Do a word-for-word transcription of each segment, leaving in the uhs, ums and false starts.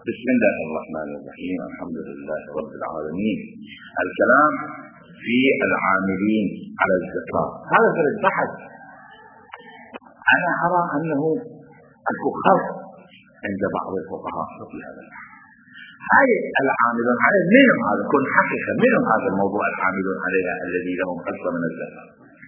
بسم الله الرحمن الرحيم. الحمد لله رب العالمين. الكلام في العاملين على الزكاة. هذا في البحث. أنا أرى أنه الفقهاء عند بعض الفقهاء في هذا البحث. هاي العاملون عليه منهم هذا كن حقيقة منهم هذا الموضوع العاملون عليها الذي لهم حصة من الزكاة.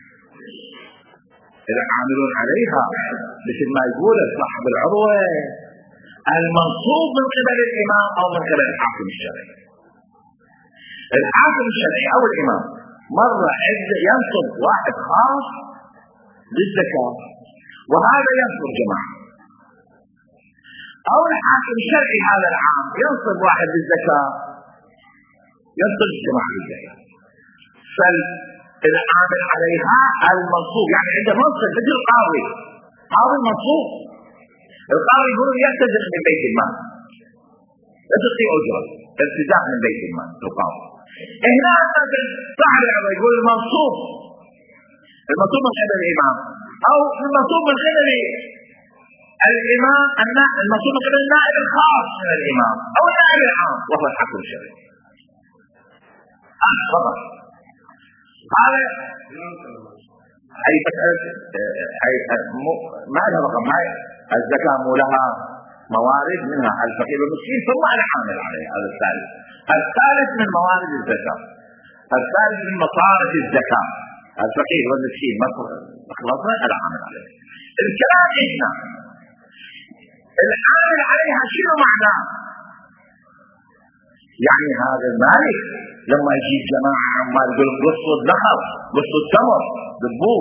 العاملون عليها مثل ما يقول صاحب العروة المنصوب من قبل الإمام أو من قبل الحاكم الشرعي. الحاكم الشرعي أو الإمام مرة ينصب واحد خاص للزكاة وهذا ينصب جماعة، أو الحاكم الشرعي هذا العام ينصب واحد للزكاة ينصب جماعة للزكاة. فالعامل عليها المنصوب يعني عند منصب مثل القاضي، قاضي منصوب، القاضي يقول يرتزق من بيت المال لا تعطي أجرة ارتزاق من بيت المال القاضي. هنا صاحب العروة يقول المنصوب المنصوب من قبل الإمام أو المنصوب من قبل الإمام المنصوب من قبل النائب الخاص من الإمام أو النائب العام وهو الحاكم الشرعي. آه فقط هذا أي مسألة أي ما لها رقم. هاي الزكاة مو لها موارد منها الفقير والمسكين ثم العامل عليه. هذا الثالث. الثالث من موارد الزكاة، الثالث من مصارف الزكاة الفقير والمسكين مخلصنا العامل عليه. الكلام إحنا العامل عليها شنو معناه؟ يعني هذا المالك لما يجيب جماعة عمال يقول قصوا النخل قصوا التمر بالبوه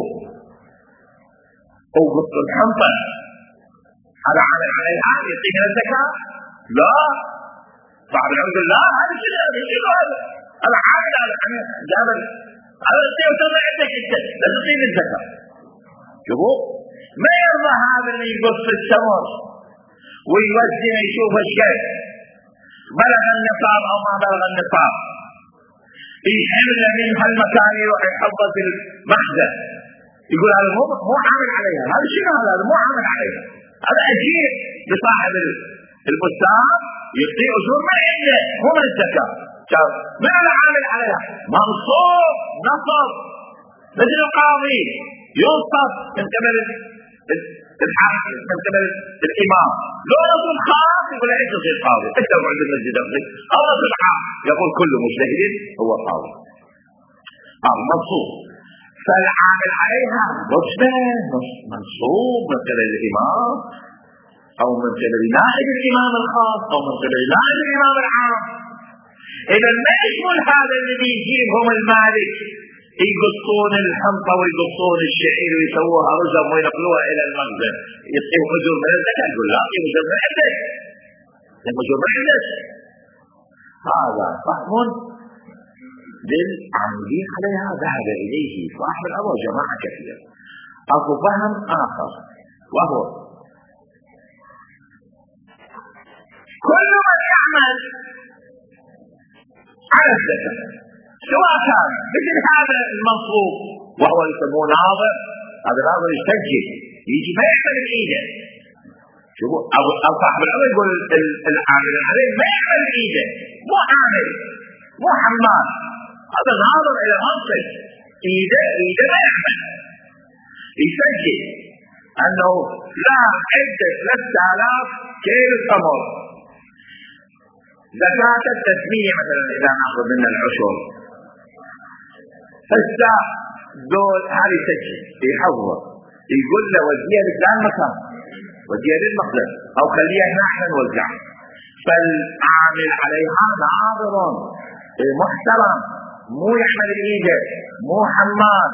أو قصوا الحنطة، هذا عامل عليها يعطيها الزكاة؟ لا. صاحب العمد لا هذا شنو هذا هذا عامل على جابر هذا الشيء وتضع عندك انت لا تعطيه الزكاة. شوفوا ما يرضى هذا اللي يقص التمر ويوزن يشوف الشيء بلغ النصاب او ما بلغ النصاب يحمل من هالمكان يروح يحطه في المخزن يقول هذا مو مو عامل عليها. هذا شنو هذا مو عامل عليها، هذا اجير لصاحب البستان يعطيه اجور من عنده مو من الزكاة. شوف من العامل عليها منصوب نصب مثل القاضي ينصب من قبل الحاكم من قبل الامام. لو نصب خاص يقول انت تصير قاضي انت عند المسجد او نصب عام يقول كل مجتهد هو قاضي. هذا منصوب. فالعامل عليها نصبه منصوب من قبل الامام او من قبل نائب الامام الخاص او من قبل نائب الامام العام. اذا ما يشمل هذا اللي بيجيبهم المالك يقصون الحنطه ويقصون الشعير ويسووها رزم وينقلوها الى المخزن يعطيهم اجور من الزكاه. يقول لا اعطيهم اجور من عندك اجور من عندك. هذا فهم للعاملين عليها ذهب اليه صاحب الامر جماعه كثيره. اكو فهم اخر وهو كل من يعمل على الزكاه سواء كان مثل هذا المنصوب وهو يسموه ناظر، هذا ناظر يسجل يجي ما يعمل بايده. شوفوا او صاحب الامر يقول العامل عليه ما يعمل بايده مو عامل مو حمال، هذا ناظر الى منصب ايده ايده ما يعمل يسجل انه لا عده ثلاثة آلاف كيلو تمر زكاة التسمية مثلا اذا ناخذ منها العشر هسه دول هذه سجل يحضر يقول له وديها لفلان مكان وديها للمخزن او خليها هنا احنا نوزعها. فالعامل عليها ناظر محترم مو يحمل ايده مو حمال.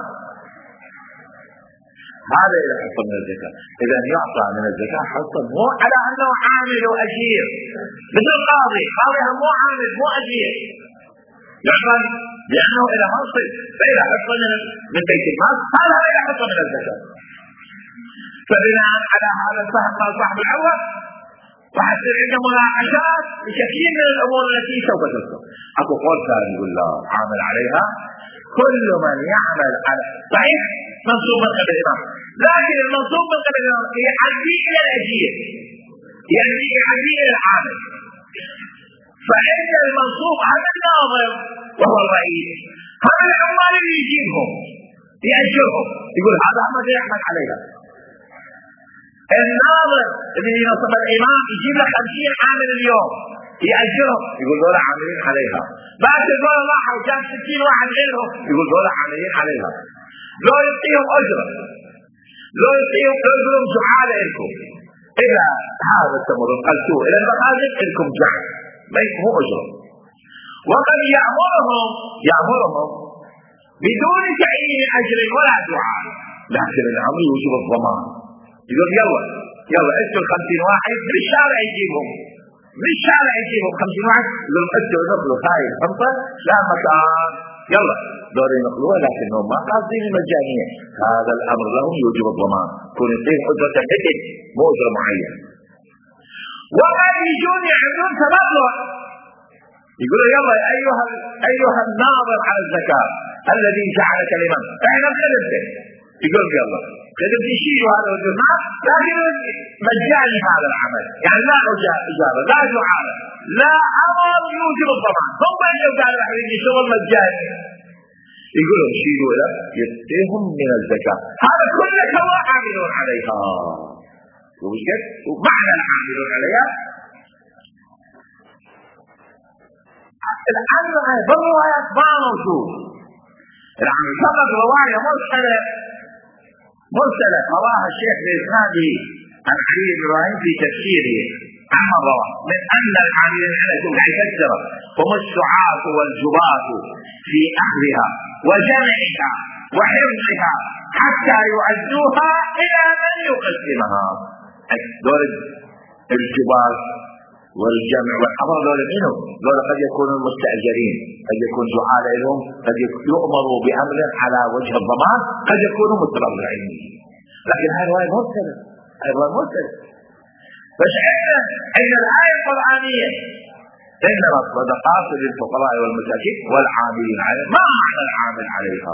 هذا إذا حصل من الزكاة. إذا يعطى من الزكاة حصل مو على أنه عامل وأجير مثل القاضي، قاضي مو عامل مو أجير يعطى لأنه إلى منصب. فإذا حصل من بيت المال هذا إذا حصل من الزكاة. فبناء على هذا الفهم قال صاحب العروة وحصل عنده مناقشات لكثير من الأمور التي سوف تذكر. أكو قول ثاني يقول لا عامل عليها كل من يعمل على صحيح منصوب من قبل الإمام، لكن المنصوب من قبل الإمام يعدي إلى الأجير يعني يعدي إلى العامل. فإن المنصوب هذا الناظر وهو الرئيس، هذا العمال اللي يجيبهم يأجرهم، يقول هذا أحمد يحمد عليها. الناظر اللي ينصب الإمام يجيب له خمسين عامل اليوم يأجرهم، يقول دول عاملين عليها. بعد دول راحوا وجاب ستين واحد غيرهم، يقول دول عاملين عليها. لو يعطيهم أجرة، لو يعطيهم أجرهم جعالة لكم، إذا هذا التمر قلتوه إلى المخازن لكم جعل، ما هو أجرة. وقد يأمرهم يأمرهم بدون تعيين أجر ولا دعاء، لكن الأمر يوجب الضمان. يقول يلا يلا انتوا الخمسين واحد بالشارع يجيبهم، بالشارع يجيبهم خمسين واحد، يقول انتوا نقلوا هاي الخمسة لا مكان، يلا دور ينقلوها، لكنهم ما قاصدين المجانية. هذا الأمر لهم يوجب الضمان، كون يعطيه أجرة حدد مو أجرة معين. وقد يجون يعملون تبرع، يقولوا يلا أيها أيها الناظر على الزكاة الذي جعلك الإمام، احنا بخدمتك، يقول يلا خدمت يشيلوا هذا الجزء، لكن مجاني هذا العمل، يعني لا إجابة لا دعاء لا أمر يوجب الضمان. هم اللي قالوا احنا شغل مجاني، يقولوا شيلوا له يعطيهم من الزكاة، هذا كله سواء عاملون عليها. وجد ومعنى العاملون عليها الآن بالروايات ما موجود، الآن فقط رواية مرسلة مرسلة رواها الشيخ بإسناده عن علي بن إبراهيم في تفسيره عما رواه من أن العاملين عليها كثرة هم السعاة والجباة في أخذها وجمعها وحفظها حتى يؤدوها إلى من يقسمها. دور الجباة والجمع والحضر دول منهم، دول قد يكونوا المستأجرين، قد يكون جعال لهم، قد يؤمروا بأمر على وجه الضمان، قد يكونوا متبرعين. لكن هذه رواية مرسلة، هذه رواية مرسلة. فشعرنا أن الآية القرآنية إنما الصدقات للفقراء والمساكين والعاملين عليها. ما معنى العامل عليها؟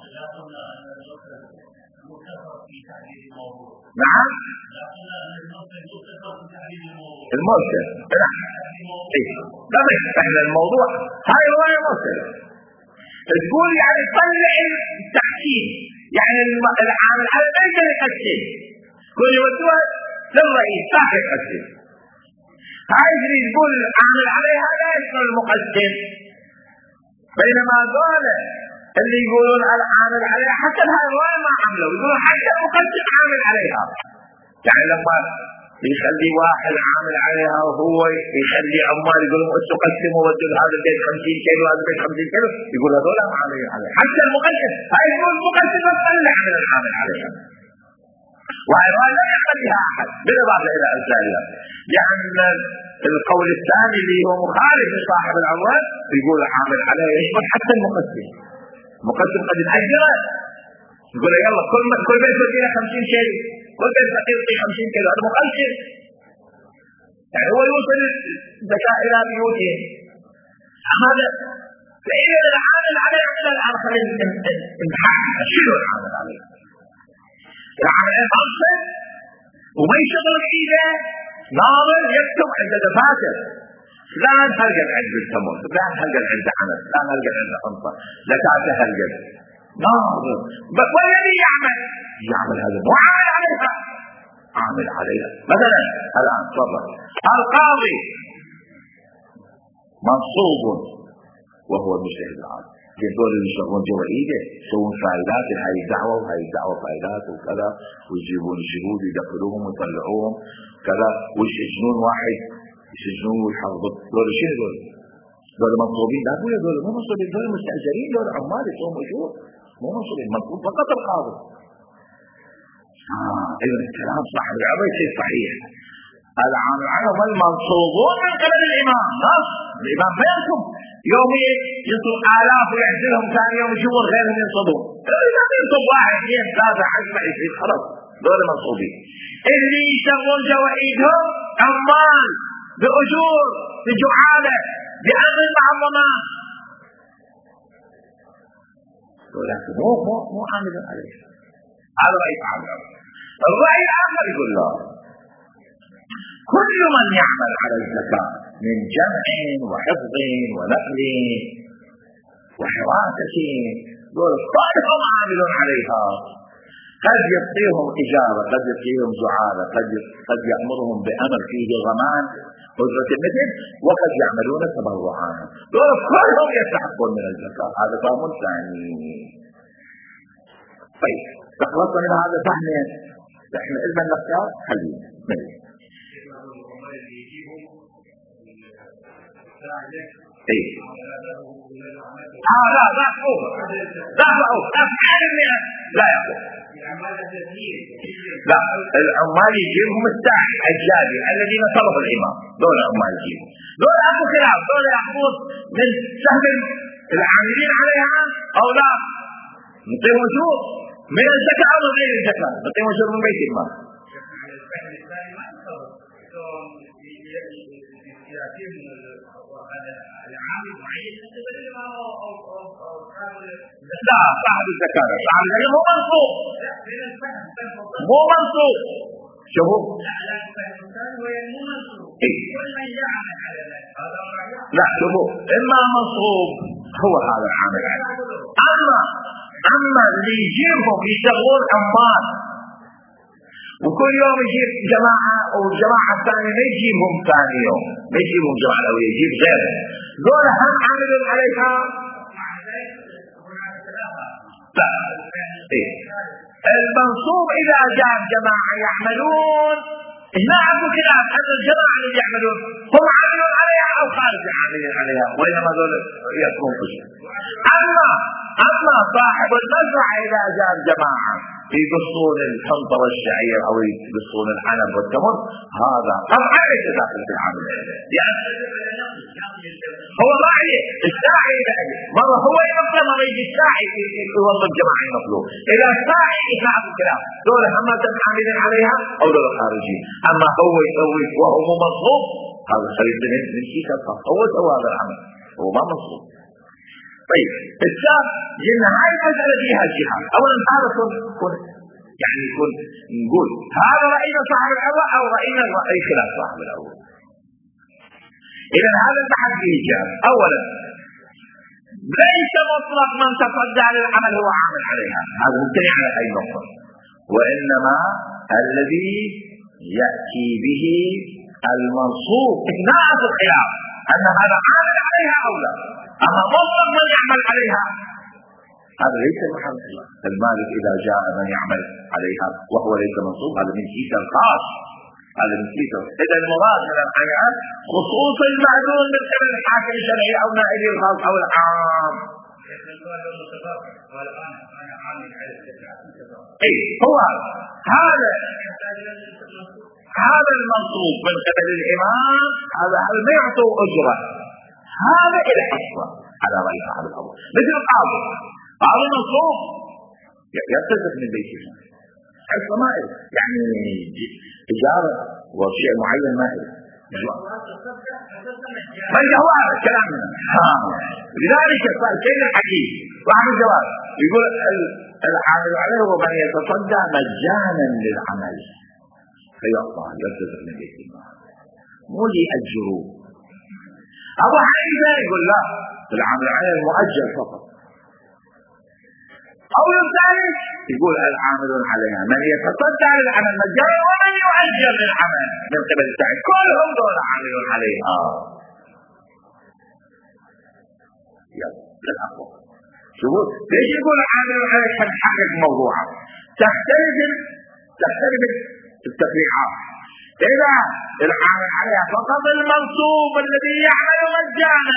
نعم المرسل، نعم لا احنا الموضوع هاي رواية مرسلة تقول يعني طلع التحكيم، يعني العامل على ما يقدر يقسم، كل يودوها للرئيس صاحب يقسم. عايز يقول العامل عليها لا يشمل المقسم، بينما دول اللي يقولون العامل عليها حتى هاي الرواية ما عملوا، يقولون حتى المقسم عامل عليها. يعني لما يخلي واحد عامل عليها وهو يخلي عمال يقولون انتوا قسموا ودوا هذا البيت خمسين كيلو هذا البيت خمسين كيلو، يقول هذول عاملين عليها. حتى المقسم هاي يقول المقسم تطلع من العامل عليها، وهي لا يخليها احد بالاضافه الى امثالها، لان القول الثاني اللي هو مخالف لصاحب الاموال يقول عامل عليها يشمل حتى المقسم. المقسم قد يتاجره يقول يلا كل كل بيت يدينا خمسين كيلو، كل بيت يعطي خمسين كيلو، هذا مقسم، يعني هو يوصل الزكاة إلى بيوتهم. هذا فإذا العامل عليه من الآخر امتحان شنو العامل عليه؟ العامل المقصد وما يشغل بإيده ناظر يكتب عند دفاتر فلان هلقل عند بالتمر، فلان هلقل عند عنب، فلان هلقل عند حنطة، زكاة هلقل ناظر. والذي يعمل يعمل هذا مو عامل عليها، عامل عليها. مثلا الآن تفضل القاضي منصوب وهو المجتهد العادل، دول اللي يشتغلون جوا ايده يسوون فايدات، هاي الدعوه وهاي الدعوه فايدات وكذا، ويجيبون الشهود ويدخلوهم ويطلعوهم كذا، ويسجنون واحد يسجنون ويحفظون. دول شنو دول؟ دول منصوبين؟ لا دول دول مو منصوبين، دول مستاجرين، دول عمال يسوون اجور، مو منصوبين. منصوب فقط القاضي. اه اذا الكلام صاحب العبء شيء صحيح. العامل عليهم المنصوبون من قبل الامام، نص الامام ما ينصب يوم ينصب الاف ويعزلهم، ثاني يوم يجون غيرهم ينصبون. الامام ينصب واحد اثنين ثلاثه عشره عشرين خلاص دول منصوبين. اللي يشتغلون جوا ايدهم عمال باجور بجعاله بامر مع الضمان، ولكن مو مو مو عامل عليه. هذا راي عامل. الراي الاخر يقول لا، كل من يعمل على الزكاة من جمع وحفظ ونقل وحراسة دول كلهم عامل عليها. قد يعطيهم إجارة، قد يعطيهم زعارة، قد قد يأمرهم بأمر فيه ضمان أجرة المثل، وقد يعملون تبرعا. دول كلهم يستحقون من الزكاة. هذا فهم ثاني. طيب تخلصنا من هذا فهم. احنا إذا نختار خلينا ملي. ايه اه لا لا فوق لا فوق افعال المئة لا يقوم. لا العمال يجيبهم الساعي الجابي الذين طلبوا الإمام، دول العمال يجيبهم، دول أبو خلاف، دول يأخذون من سهم العاملين عليها أو لا نعطيهم شو من الزكاة أو غير الزكاة، نعطيهم شو من بيت المال. لا صاحب الزكاة صاحب الزكاة مو منصوب مو منصوب شوفوا لا شوفوا إما منصوب هو هذا العامل عليه، أما أما اللي يجيبهم يشتغلون عمال وكل يوم يجيب جماعة والجماعة الثانية ما يجيبهم ثاني يوم، ما يجيبهم جماعة الأولى يجيب غيرهم، دول هم عاملون عليها. لا إيه المنصوب إذا جاء جماعة يعملون هنا عنده خلاف أن الجماعة اللي يعملون هم عاملون عليها أو خارج عاملين عليها، وإنما دول يكون خشب. أما أما صاحب المزرعة إذا جاء جماعة يقصون الحنطة والشعير أو يقصون العنب والتمر، هذا طبعا ليس داخل في العامل، يعني هو ما عليه الساعي عليه. مرة هو ينطل، مرة يجي الساعي يوظف جماعة ينطلوا. إذا الساعي يخاف الكلام دول هم عاملين عليها أو دول خارجين. أما هو يسوي وهو مصروف، هذا خليط من شيء كفر، هو سوى هذا العمل هو ما مصروف. طيب الشاب جينا هاي المسألة فيها جهة. أولا هذا كن يعني يكون نقول هذا رأينا صاحب الأول أو رأينا رأي خلاف صاحب الأول. إذا هذا البحث فيه جهة. أولا ليس مطلق من تصدى للعمل هو عامل عليها، هذا ممتنع على أي نقطة، وإنما الذي يأتي به المنصوب إثناء الخلاف أن هذا عامل عليها أو لا. أما مطلق من يعمل عليها هذا ليس محل الله. المالك إذا جاء من يعمل عليها وهو ليس منصوب هذا من كيس الخاص، هذا من كيس. إذا المراد من الآيات خصوص المعلوم من قبل الحاكم الشرعي أو نائب الخاص أو العام. أي هو هذا هذا المنصوب من قبل الإمام، هذا هل ما يعطوا أجرة، هذا إلى حصة على رأي صاحب الأول. مثل القاضي قاضي منصوب يلتزم من بيته حصة ما إله، يعني إجارة وشيء معين ما إله. فهو هذا الكلام منه. لذلك صار كيف الحكيم واحد الجواب يقول العامل عليه هو من يتصدى مجانا للعمل فيعطى يلتزم من بيته، مو ليأجروه. أبو حنيفة يقول لا، العمل عليه مؤجل فقط. أو الثاني يقول العامل عليها من يتصدى للعمل مجانا ومن يؤجر للعمل من قبل السعي، كلهم دول عامل عليها. يلا للأقوى. شوفوا ليش يقول العامل عليها تحقق موضوعها؟ تختلف تختلف التفريعات. إذا العامل عليها فقط المنصوب الذي يعمل مجانا،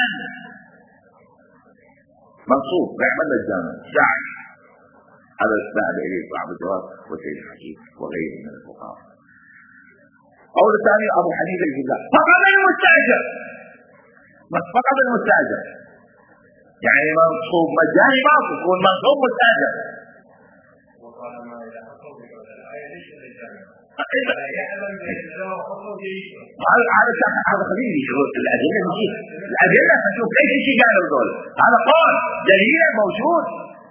منصوب يعمل مجانا ساعي، هذا السائل إليه صاحب الجواب وسيد الحكيم وغيره من الفقهاء. أو الثاني أبو حنيفة يقول لا، فقط المستأجر، فقط المستأجر، يعني منصوب مجاني ما يكون منصوب مستأجر. هذا هذا خليني يشوف الأدلة نجيب الأدلة نشوف ليش شيء قالوا دول، هذا قول دليل موجود.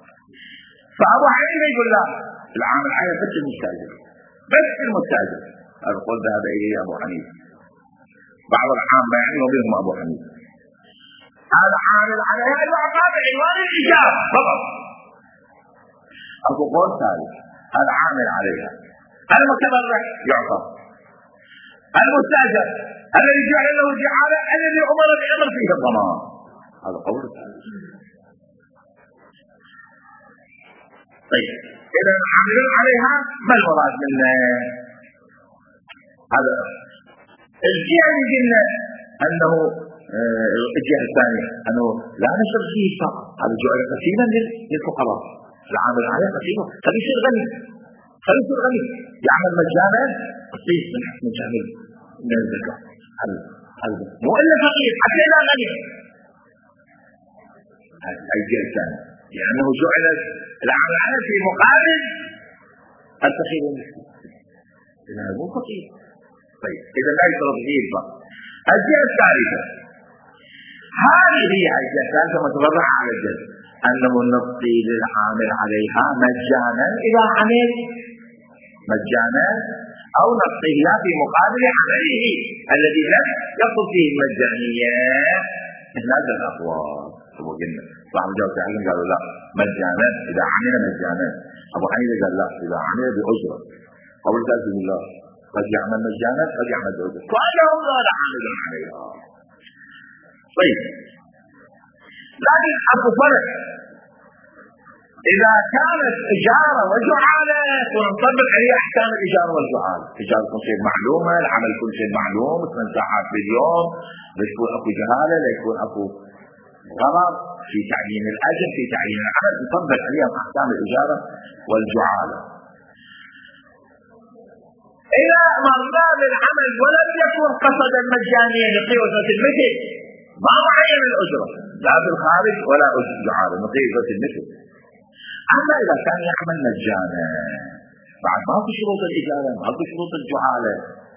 فأبو حنيفة يقول لا، العامل عليه بس المستأجر، بس المستأجر هذا القول ذهب إليه أبو حنيفة، بعض العامة يعني ومنهم أبو حنيفة. هذا عامل عليها يعطى بعنوان الإجابة فقط. أبو قول ثالث، هذا عامل عليها. المتبرع يعطى، المستاجر الذي جعل له جعالة الذي أمر بأمر فيه الضمان، هذا قول ثالث. طيب إذا عامل عليها ما المراد منه؟ هذا الجهة اللي قلنا أنه الجهة الثانية أنه لا نشر فيه فقط، هذا جعل قسيما للفقراء، العامل عليه قسيما، خليه يصير غني، خليه يصير غني، يعمل مجانا قسيم من حسن الجامل من الزكاة، مو إلا فقير حتى إذا غني. هذه الجهة الثانية لأنه جعل العامل عليه في مقابل الفقير والمسكين، إذا مو فقير. طيب إذا لا يشرب فيه الفقر. الجهة الثالثة، هذه هي الجهة الثالثة متفرعة على الجهة أنه نعطي للعامل عليها مجانا إذا عمل مجانا، أو نعطيه في مقابل عمله الذي لم يقصد فيه المجانية. مثل هذا الأقوال أبو قلنا صاحب الجواب تعلم قالوا لا مجانا إذا عمل مجانا، أبو حنيفة قال لا إذا عمل بأجرة، قول ذلك بالله قد يعمل مجانا قد يعمل بأجرة، فأنهم لا عامل عليها. طيب لكن أبو فرق إذا كانت إجارة وجعالة ونطبق عليه أحكام الإجارة والجعالة، إجارة تصير معلومة، العمل كل شيء معلوم، ثمان ساعات باليوم، لا يكون أكو جهالة، لا يكون أكو غلط في تعيين الأجر في تعيين العمل، نطبق عليهم أحكام الإجارة والجعالة. إذا مرنا بالعمل ولم يكن قصدا مجانيا لقي أجرة المثل، ما معين الأجرة لا في الخارج ولا أجرة جعالة، نقي أجرة المثل. أما إذا كان يعمل مجانا بعد ما في شروط الإجارة ما في شروط الجعالة،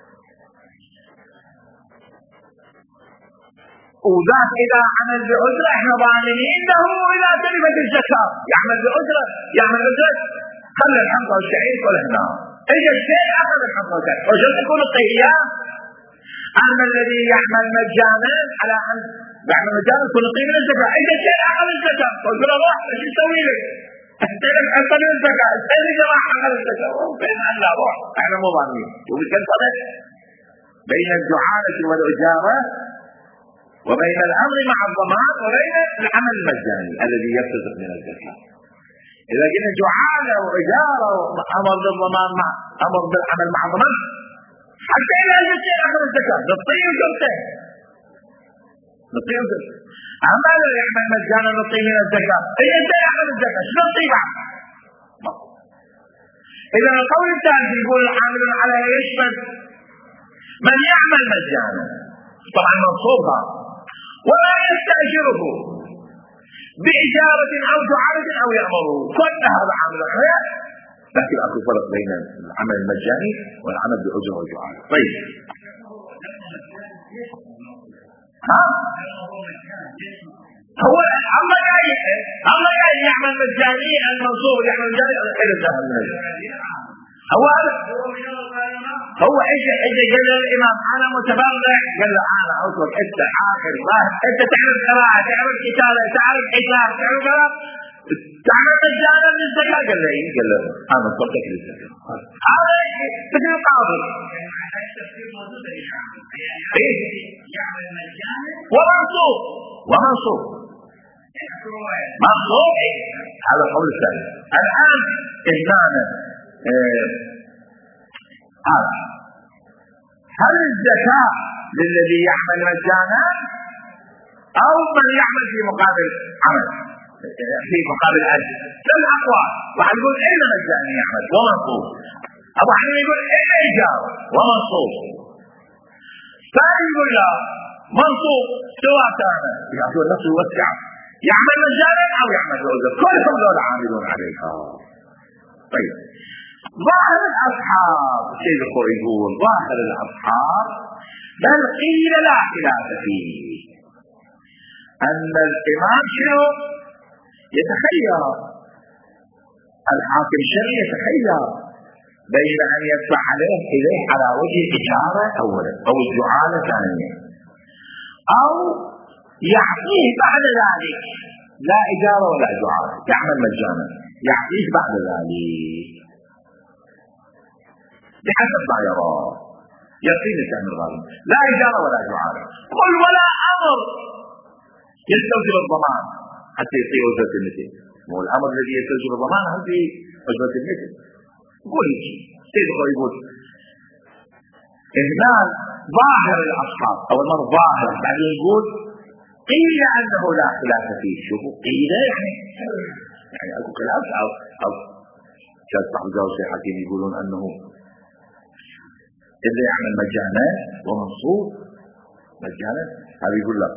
وذاك إذا عمل بأجرة احنا ظالمين له إذا تلفت الزكاة، يعمل بأجرة يعمل أجرة خلى الحمضة والشعير كله هنا، إجا الشيء أخذ الحمضة والشعير وجل يكون الطهيان. أما الذي يعمل مجانا على أن يعمل مجانا يكون الطهيان من الزكاة، إجا الشيء أخذ الزكاة قلت له روح ايش تسوي لك؟ استلم أنت من الزكاة، استلم جراح أخذ الزكاة، بين أن لا روح احنا مو ظالمين. وبكل فرق بين الجعالة والإجارة وبين الأمر مع الضمان وبين العمل المجاني الذي يرتزق من الزكاة. إذا قلنا جعالة وإجارة وأمر بالضمان مع أمر بالعمل مع الضمان، حتى إذا الشيء أخذ الزكاة نطيه وجرته نطيه وجرته. أما لو يعمل مجانا نطيه من الزكاة، إذا الشيء أخذ الزكاة شو نطيه بعد؟ إذا القول الثالث يقول العامل عليه يشمل من يعمل مجانا طبعا منصوبها ولا يستأجره بإجارة أو جعالة أو يأمره، كل هذا عامل عليه. لكن أكو فرق بين العمل المجاني والعمل بأجرة وجعالة. طيب ها هو الله جاي الله جاي يعمل مجاني المنصوب يعمل مجاني إلى الذهب هو هو ايش ايش قال الامام انا متبرع، قال له انا اطلب انت عاقل فاهم، انت تعرف قراءه تعرف كتابه تعرف حساب تعرف قراءه تعرف مجانا من الزكاه، قال له ايه؟ قال له انا اطلبك للزكاه. هذا مثل القاضي ايه يعمل مجانا ومنصوب ومنصوب منصوب هذا القول الثاني. الان هنا هذا هل الزكاة للذي يعمل مجانا أو من يعمل في مقابل عمل في مقابل أجر؟ كل أقوال. واحد يقول إلا مجاني يعمل ومنصوب، أبو حنيفة يقول إلا إجارة ومنصوب، ثاني يقول لا منصوب سواء كان يعطوا النص يوسع يعمل مجانا أو يعمل بأجر، كلهم دول عاملون عليها. طيب ظاهر الأصحاب سيد الخوي يقول ظاهر الأصحاب بل قيل لا خلاف فيه أن الإمام شنو يتخير، الحاكم الشرعي يتخير بين أن يدفع عليه إليه على وجه الإشارة أولا أو الجعالة ثانيا، أو يعطيه بعد ذلك لا إجارة ولا جعالة، يعمل مجانا يعطيه بعد ذلك بحسب ما يرى، يعطيه لسهم الغارم لا إجارة ولا جعالة. قل ولا أمر يستوجب الضمان حتى يعطيه أجرة المثل، هو الأمر الذي يستوجب الضمان حتى أجرة المثل. قل سيد خو يقول هنا ظاهر الأصحاب أو المر ظاهر، بعدين يقول قيل أنه لا خلاف فيه. شوفوا قيل يعني يعني أكو خلاف أو أو كان صاحب الجواب الشيخ حكيم يقولون أنه إذا يعمل مجانا ومنصوب مجانا، هذا يقول لك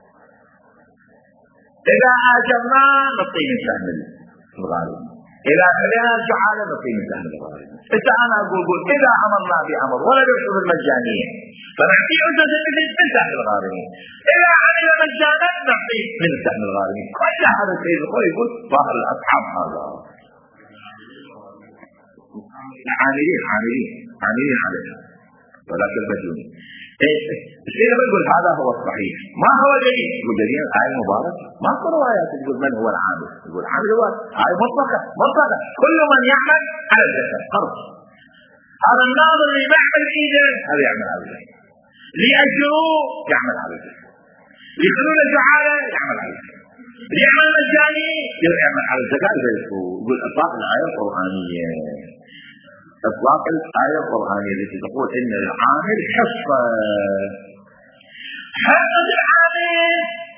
إذا آجرنا نعطيه من سهم الغارم، إذا خلينا الجعالة نعطيه من سهم الغارم. إذا أنا أقول قول إذا أمرنا بأمر ولا يحصل المجانية فنعطيه أجرة المثل من سهم الغارم، إذا عمل مجانا نعطيه من سهم الغارم. كل هذا الشيء يقول ظاهر الأصحاب هذا عاملين عاملين عاملين عليها ولا تلبسوني. الشيء اللي بقول هذا هو الصحيح. ما هو دليل؟ يقول دليل آية مباركة، ما في روايات يقول من هو العامل، يقول العامل هو آية مطلقة مطلقة كل من يعمل على الزكاة قرض. هذا الناظر اللي يعمل إيده هذا يعمل على الزكاة، ليأجروا يعمل على الزكاة، يخلون الجعالة يعمل على الزكاة، ليعمل مجاني يعمل على الزكاة. يقول إطلاق الآية القرآنية، إطلاق الآية القرآنية التي تقول إن العامل حصة حصة العامل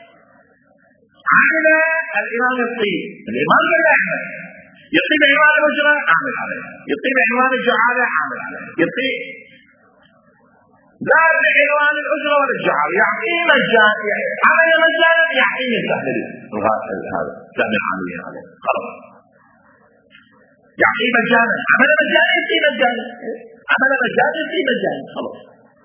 عامل الإمام الطيب، الإمام لا يعمل يطيب عنوان الأجرة عامل عليه، يطيب عنوان الجعالة عامل عليه، يطيب لا بعنوان الأجرة ولا الجعالة يعطيه مجانا، عمل مجانا يعطيه سهل هذا سهل العاملين عليه خلاص، يعطيه مجانا، عمل مجانا يعطيه مجانا، عمل مجانا يعطيه مجانا خلاص.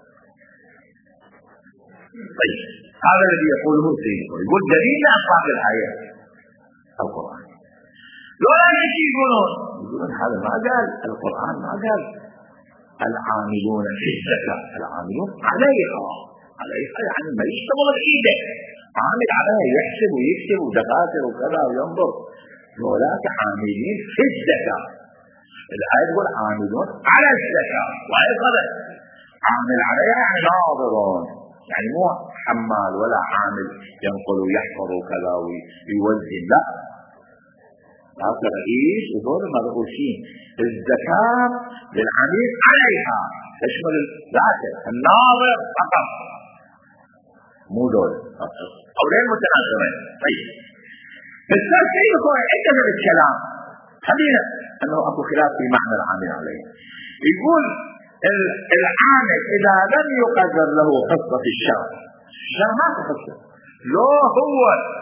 طيب هذا الذي يقوله سيدنا يقول دليل أطلاق الآية القرآن. لولا يجي يقولون يقولون هذا ما قال القرآن، ما قال العاملون في الزكاة، العاملون عليها عليها يعني ما يشتغل بإيده، عامل عليها يحسب ويكتب ودفاتر وكذا وينظر، ولاك عاملين في الزكاة. الآية تقول عاملون على الزكاة، وهي قضى عامل عليها يعني ناظرون، يعني مو حمال ولا عامل ينقل ويحفظ وكذا ويوزن، لا هذا رئيس وهذول مرؤوسين. الزكاة للعميل عليها تشمل الذاكر الناظر فقط، مو دول قولين متناظرين. طيب الثالث شيء هو انتهى بالكلام، خلينا انه اكو خلاف في معنى العامل عليه. يقول العامل اذا لم يقدر له حصة في الشرع، الشرع ما في حصة، لو هو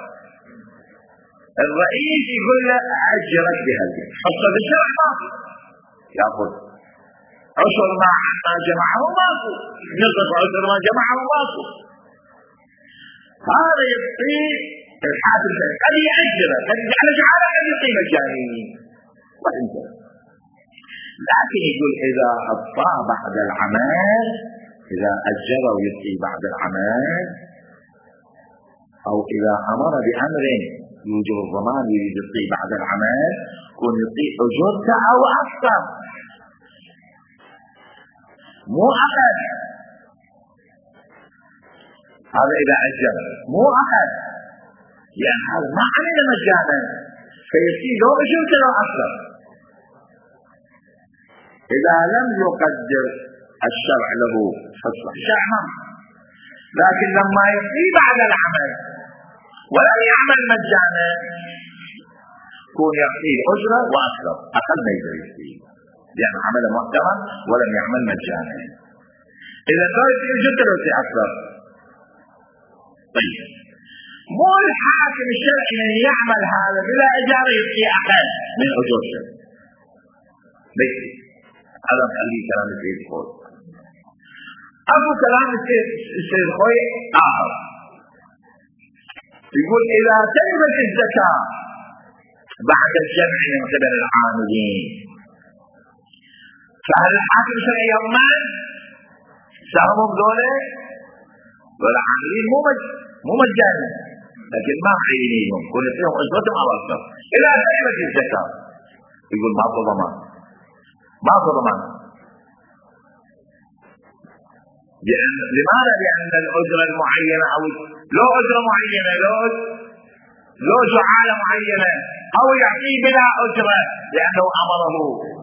الرئيس يقول له اجرك بهذه حصة في الشرع ما في، ياخذ عشر ما ما جمعه ماكو، نصف عشر ما جمعه ماكو، هذا يعطيه الحاكم قد يأجره قد يجعل جعله قد يعطيه مجاني وانت. لكن يقول اذا اعطاه بعد العمل، اذا اجره ويعطي بعد العمل، او اذا امر بامر يوجب الضمان يريد يعطيه بعد العمل، يكون يعطيه اجرته او اكثر مو اقل. هذا اذا اجر مو اقل، لان هذا ما عمل مجانا فيصير لو اجرته لو اكثر. إذا لم يقدر الشرع له حصة الشرع، لكن لما يصير بعد العمل ولم يعمل مجانا يكون يعطيه أجرة وأكثر، أقل ما يقدر يصير لأن عمل محترم ولم يعمل مجانا. إذا صارت أجرته له في أكثر. طيب مو الحاكم الشرعي من يعمل هذا بلا إجارة يعطيه أقل من أجرته، ليس هذا نخليه كلام السيد خوي. أبو كلام السيد خوي آخر يقول إذا تجبت الزكاة بعد الجمع من قبل العاملين شهر الحاكم شرعي يومان سهمهم دولة دولة عاملين مو مج... مو مجانا، لكن ما معينينهم كل فيهم أجرتهم على الصف إلى سنة الزكاة. يقول ما في ضمان، ما في ضمان. لأن لماذا؟ لأن الأجرة المعينة أو لو أجرة معينة لو لو جعالة معينة أو يعطيه بلا أجرة لأنه أمره.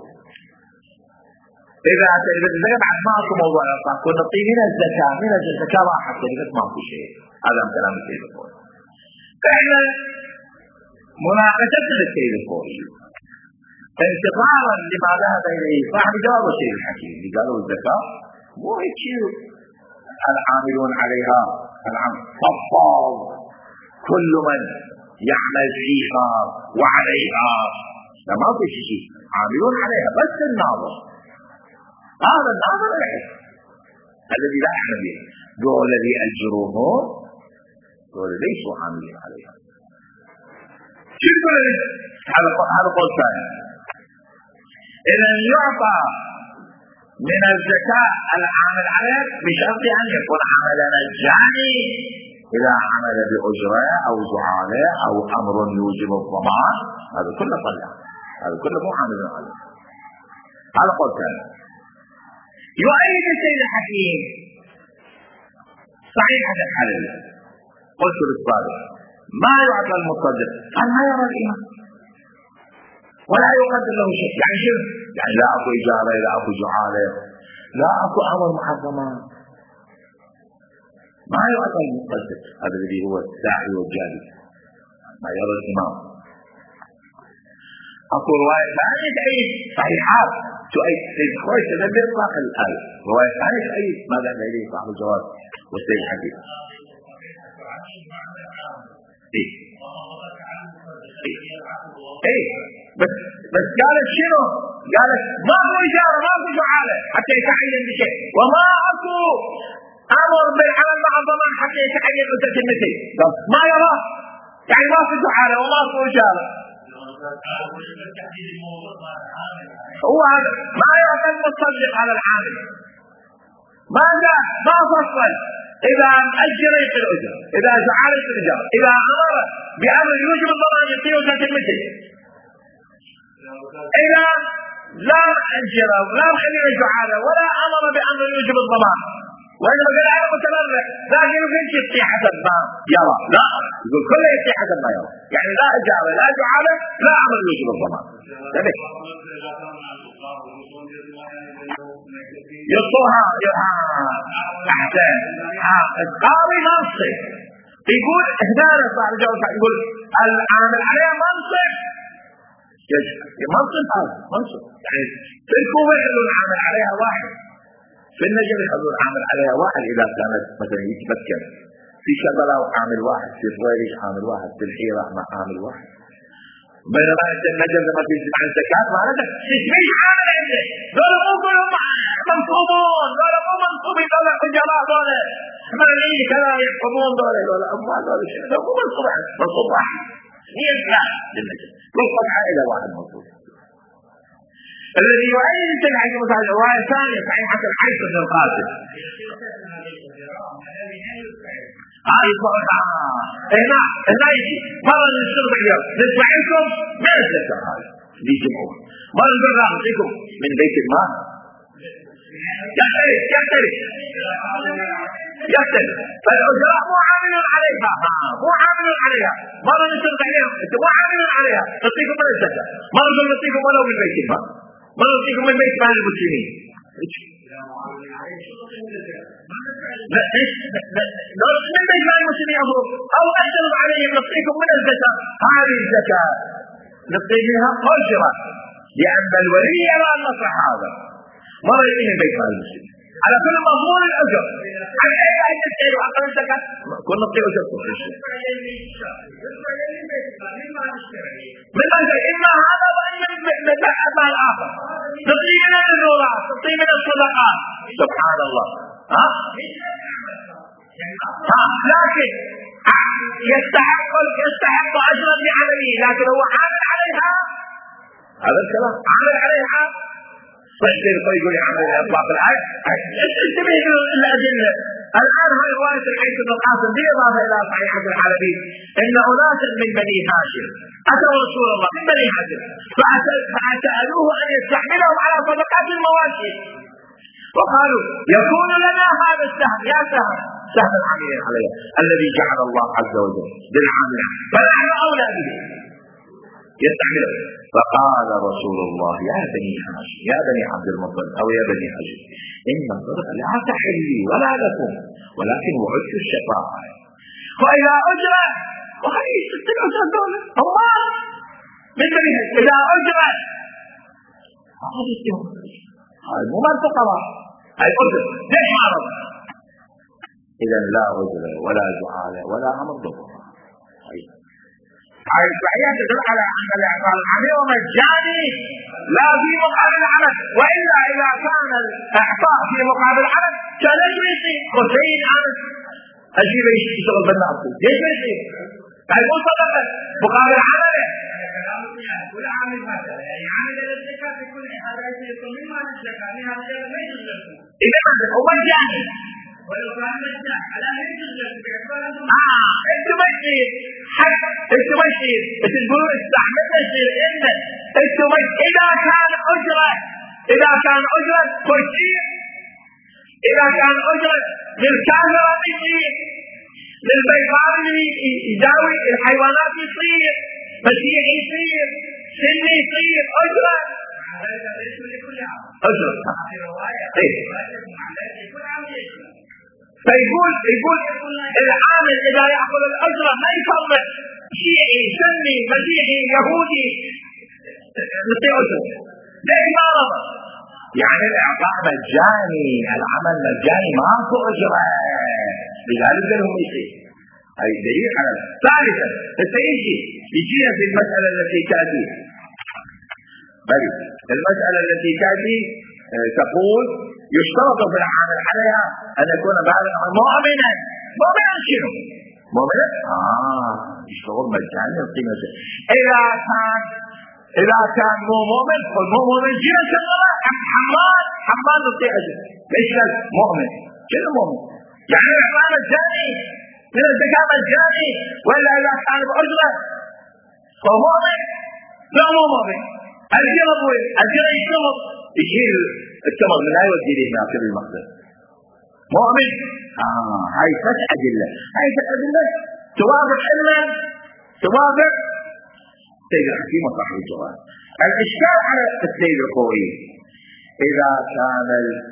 إذا تجد الزكاة بعد ما أكو موضوع الأصلاح كنا نعطيه من الزكاة من الزكاة راحت تجد ما أكو شيء. هذا كلام السيد الخوي. فإحنا مناقشة السيد الخوي انتظارا لما ذهب إليه صاحب جواب السيد الحكيم اللي قالوا الزكاة مو هيك شيء العاملون عليها العام صفاض كل من يعمل فيها وعليها، ما في شيء عاملون عليها بس الناظر. هذا الناظر العلم الذي لا يعلم به، دول الذي أجروهم دول ليسوا عاملين عليها. شوف هذا قول ثاني. إذا يعطى من الزكاة العامل عليه بشرط أن يكون عملا مجاني، إذا عمل بأجرة أو زعالة أو أمر يوجب الضمان هذا كله طلع، هذا كله مو عامل عليه. هذا قول ثاني. يؤيد السيد الحكيم صحيحة الحلال. قلت للصادق ما يعطى المصدق قال ما يرى الإمام ولا يقدر له شيء. يعني شو؟ يعني لا أكو إجارة لا أكو جعالة لا أكو أمر محرمات، ما يعطى المصدق. هذا الذي هو الساعي والجاري ما يرى الإمام. أكو رواية ثانية تعيد صحيحات تؤيد سيد خوي تدبر إطلاق الآية. رواية ثانية تؤيد ما ذهب إليه صاحب الجواب والسيد الحكيم. إيه إيه إيه بس بس قالت شنو؟ قالت ما هو إجارة ما هو جعالة حتى يتعين بشيء، وما أكو أمر بالعمل مع الضمان حتى يتعين أسرة المثل. ما يرى يعني ما في جعالة وما في إجارة. هو هذا ما يعطي المصدق على العامل. ماذا؟ ما فصل إذا أجر يعطي الأجر، إذا جعل يعطي الإجارة، إذا أمر بأمر يوجب الضمان يعطي أسرة المثل، إذا لا أجر لا خليل جعالة ولا أمر بأمر يوجب الضمان وإنما قال أنا متبرع لكن يمكن يعطي حسب ما يرى. لا يقول كله يعطي حسب ما يرى، يعني لا إجارة لا جعالة لا أمر يوجب الضمان. يطوها أحسن القاضي منصف يقول إهدانا صاحب الجواب يقول العامل عليه منصف منصف هذا منصف يعني في الكوفة يخلون العامل عليها واحد، في النجم يخلون العامل عليها واحد إذا كانت مثلا يتمكن، في شغلة عامل واحد، في الريش عامل واحد، في الحيرة مع عامل واحد. بينما انت النجم لما تيجي عن الزكاة معناتها تشبيه عامل عندك دول مو كلهم منصوبون، دول مو منصوبين، دول حجراء، دول حمالين كذا يحكمون، دول دول أموال، دول شيء دول مو منصوب منصوب واحد هي لا للنجم كل قطعة إلى واحد منصوب. الذي يؤيد الحكم مثلا رواية ثانية صحيحة الحيث بن القاسم هاي صحيحة هنا هنا يجي مرة نشتغل باليوم نسمع لكم ما نسمع هذا دي جمعوها مرة نقول نعطيكم من بيت المال يختلف يختلف يختلف فالأجراء مو عاملون عليها مو عاملون عليها. مرة نشتغل عليهم انت مو عاملون عليها نعطيكم من الزكاة، مرة نقول نعطيكم ولو من بيت المال، مرة نعطيكم من بيت مال المسلمين. لا ايش لو من بيت مال المسلمين او احترم عليهم نعطيكم من الزكاة. هذه الزكاة نعطيها قشرة لأن الولي يرى المصلحة هذا، مرة يجي من بيت مال المسلمين على كل مضمون الأجر عن أي أي تسعير وعقل الزكاة كل نعطي أجر من أجل إما هذا وإما من الآخر نعطي من النورات نعطي من الصدقات. سبحان الله ها ها لكن يستحق يستحق أجرا بعمله لكن هو عامل عليها. هذا الكلام عامل عليها فيصير يقول يعمل اطلاق الآية. انتبه الأدلة. الآن هاي رواية الحيث بن القاسم بالإضافة إلى صحيحة الحلبي إن أناسا من بني هاشم أتوا رسول الله من بني هاشم فسألوه أن يستحملهم على صدقات المواشي، وقالوا يكون لنا هذا السهم يا سهم سهم العاملين عليه الذي جعل الله عز وجل بالعاملين فنحن أولى به يستعمله. فقال رسول الله يا بني هاشم يا بني عبد المطلب أو يا بني هاشم إن الصدقة لا تحل لي ولا لكم ولكن وعدت الشفاعة، وإذا أجرى وهي الأجرة دولة الله من بني هاشم إذا أجرى هذا مو مال فقراء هاي أجرة ليش عرض إذا لا أجرة ولا جعالة ولا أمر ضبط. هاي الصحيحة تدل على أن الإعطاء العمل مجاني لا في مقابل العمل، وإلا إذا كان الإعطاء في مقابل العمل كان يجري حسين أنس أجيب يشتغل بالناس ليش يجري؟ هاي مو صدقة مقابل عمله. كل عامل مثلا يعني عامل الزكاة في كل هذا يصير مما الزكاة من هذا ما يجوز له. إذا هو مجاني ولو كان مجاني على ما يجوز له باعتبار أنه آه أنت مشي حق أنت مشي تقول استحملنا شيء إنه أنت مشي إذا كان أجرة إذا كان أجرة كشيء إذا كان أجرة للكافر يصير للبيضاء يداوي الحيوانات يصير مسيح يصير سني يصير أجرة هذا ليس لكل عام أجرة في رواية إيه لكل عام يجوز. فيقول يقول العامل إذا يأخذ الأجرة ما يفرق شيعي سني مسيحي يهودي يصير أجرة ليش ما رضى؟ يعني الإعطاء مجاني العمل مجاني ماكو أجرة لذلك لهم يصير. هاي دليل على ثالثا سيجي يجينا في المسألة التي تأتي بل المسألة التي تأتي تقول يشترط في العامل عليها أن يكون بالغا مؤمنا. مؤمنا شنو؟ مؤمنا آه يشتغل مجاني القيمة. إذا كان إذا كان مو مؤمن قل مو مؤمن جينا شغله حماد حماد يعطي أجر ليش قال مؤمن شنو مؤمن؟ يعني الإعطاء مجاني من الزكاة مجاني، وإلا إذا كان بأجرة فهو مؤمن لا مو مؤمن. الجرب وين؟ الجرب يشتغل يشيل التمر من لا يودي ليه ناكل المقدس مؤمن. آه هاي ثلاث أدلة هاي ثلاث أدلة توافق علما توافق سيد الحكيم وصاحب الجواب. الإشكال على السيد الخوئي إذا كان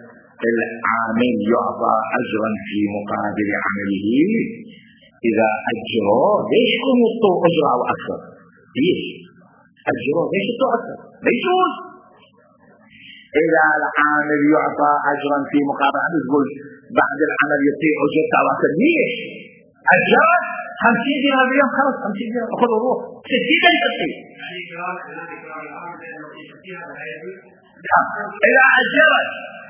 العامل يعطى أجرا في مقابل عمله إذا أجره ليش هم يعطوا أجر أو أكثر؟ ليش أجره ليش يعطوا أكثر؟ ليش إذا العامل يعطى أجرا في مقابل عمله يقول بعد العمل يعطي أجر أو أكثر ليش؟ أجر خمسين دينار باليوم خلص خمسين دينار أخذ وروح ستين يعطي. إذا أجرت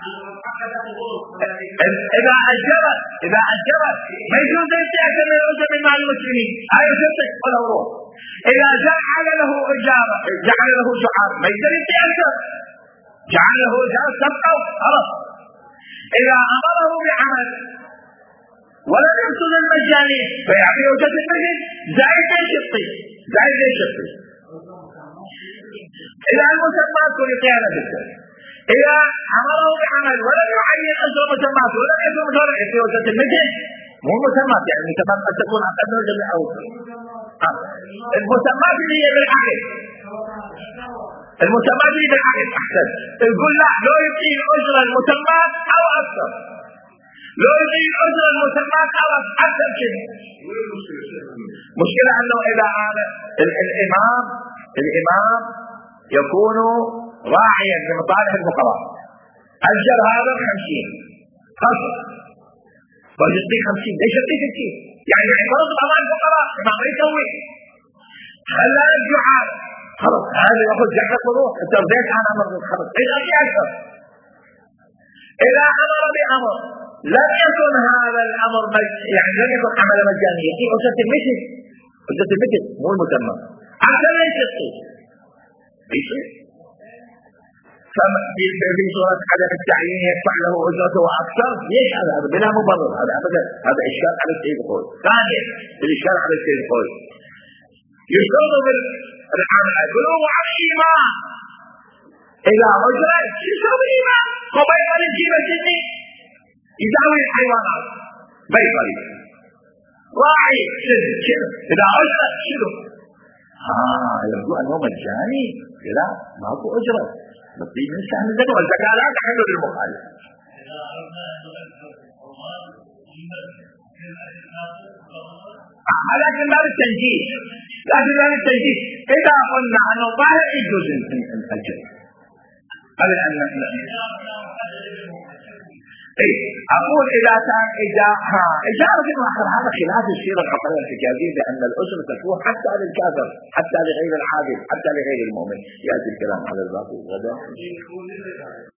إذا أجرت إذا أجرت ما يجوز يأتي من الأجر من مال المسلمين هاي يصدق ولا روح. إذا جعل له إجابة جعل له شعار ما يقدر يأثر جعله جعل سبقه خلاص. إذا أمره بعمل ولم يقصد المجاني فيعطي وجهة المجد زائد ليش يعطي زائد ليش يعطي. إذا المسمات كل قيادة بالذات إذا أمره بعمل ولم يعين أجر المسمات ولم يكن مشارع يعطي وجهة المجد مو المسمات يعني المسمات قد تكون عن قدر جميع أوصر المسمات اللي هي بالعقل المسمات اللي بالعقل أحسن يقول لا لو يعطي أجر المسمات أو أكثر لو يعطي أجر المسمات أو أكثر كده. مشكلة أنه إذا هذا الإمام الإمام يكون راعيا لمصالح الفقراء أجر هذا خمسين خمسة ويعطي خمسين ليش يعطي ستين يعني يعترض أمام الفقراء ما يسوي خلى الجعال خلص هذا يأخذ جعلك وروح انت رضيت عن أمر خلص ايش أشي أكثر. إذا أمر بأمر لم يكن هذا الأمر يعني لم يكن عمل مجاني يعطي أجرة المثل أجرة المثل مو المسمى عشان ليش يعطي ليش في صورة عدم التعيين يدفع له أجرته وأكثر. ليش هذا؟ هذا بلا مبرر، هذا أبدا هذا إشكال على السيد الخوي. ثانيا الإشكال على السيد الخوي يشترط بالعمل بلوغ الإيمان. إذا أجرة يشترط الإيمان. هو بيطري جيبة جدي يداوي الحيوانات، بيطري راعي شنو إذا أجرة شنو؟ آه يقول أنه مجاني، لا ماكو أجرة، نطيب من سهم الزكاة، والزكاة لا تحل للمخالف. آه لكن باب التنجيح، لكن باب التنجيح إذا قلنا أنه ظاهر يجوز الأجر قبل أن نحن إيه أقول إذا كان إذا ها إجارة آخر هذا خلاف السيرة العقلية الحجازية، لأن الأسرة تكون حتى للكافر، حتى لغير العادل، حتى لغير المؤمن. يأتي الكلام على الباقي غدا.